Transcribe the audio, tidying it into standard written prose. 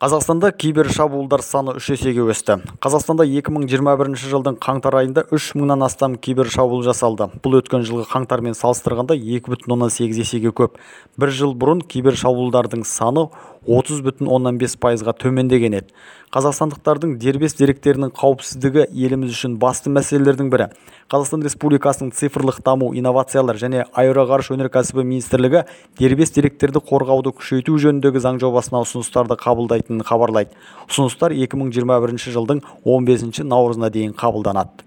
Қазақстанда кибер шабуылдар саны 3 есеге өсті. Қазақстанда 2021 жылдың қаңтар айында 3 мыңнан астам кибер шабуыл жасалды. Бұл өткен жылғы қаңтармен салыстырғанда 2,8 есеге көп. Бір жыл бұрын кибер шабуылдардың саны 30,5%-ға төмендеген еді. Қазақстандықтардың дербес деректерінің қауіпсіздігі еліміз үшін басты мәселелердің бірі. Қазақстан Республикасының цифрлық даму, инновациялар және аэроғарыш өнеркәсібі министрлігі дербес деректерді қорғауды күшейту жөніндегі заң жобасына ұсыныстарды қабылдайтынын хабарлайды. Ұсыныстар 2021 жылдың 15 наурызына дейін қабылданады.